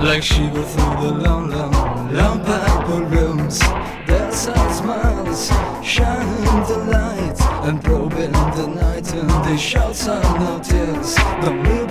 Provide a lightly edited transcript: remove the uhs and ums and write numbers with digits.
like she go through the long, long, long purple rooms. Their sad smiles shining the light and probing the night, and they shout some no tears. Don't